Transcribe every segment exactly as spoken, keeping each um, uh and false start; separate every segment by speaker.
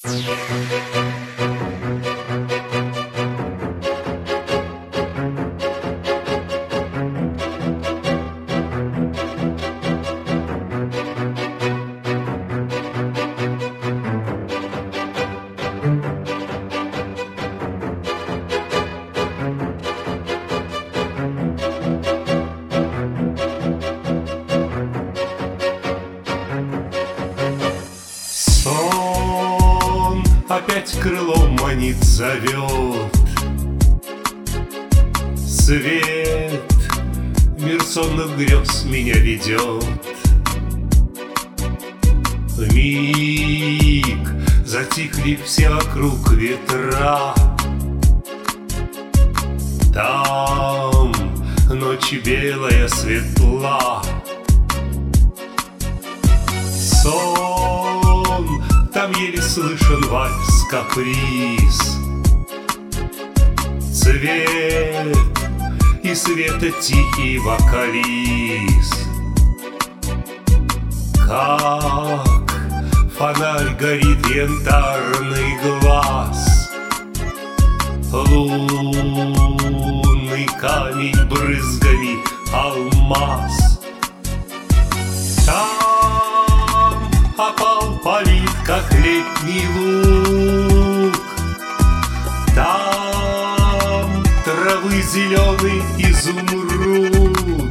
Speaker 1: Сон опять крылом манит, зовет. Свет мир сонных грез меня ведет. В миг затихли все вокруг ветра. Там ночь белая светла. Сон, там еле слышен вальс, каприз. Цвет и света тихий вокалист. Как фонарь горит янтарный глаз. Лунный камень брызгами алмаз. Там опал палит, как летний луг. Там травы зеленый изумруд.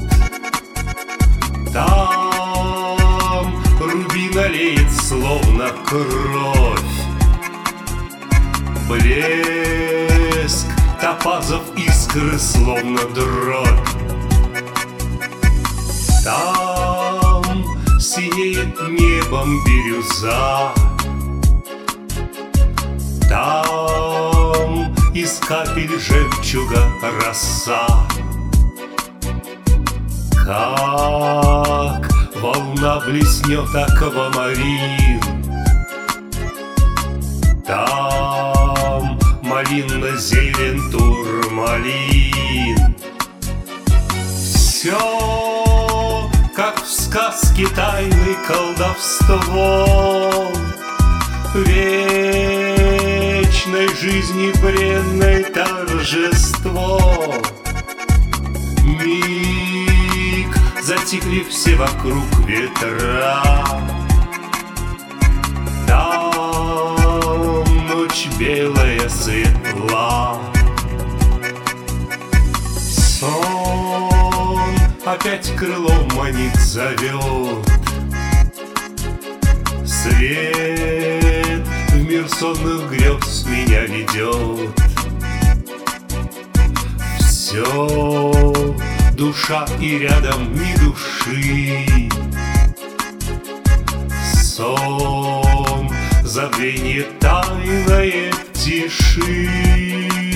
Speaker 1: Там рубин олеет, словно кровь. Блеск топазов, искры, словно дробь. Там синеет небом бирюза. Там из капель жемчуга роса. Как волна блеснет аквамарин. Там малинно зелен турмалин. Все как в сказке тайны колдовство. Вечной жизни бренной торжество. Миг затихли все вокруг ветра. Там ночь белая светла. Сон опять крылом манит, зовет. Свет в мир сонных грез меня ведет. Все душа и рядом ни души. Сон забвение тайное в тиши.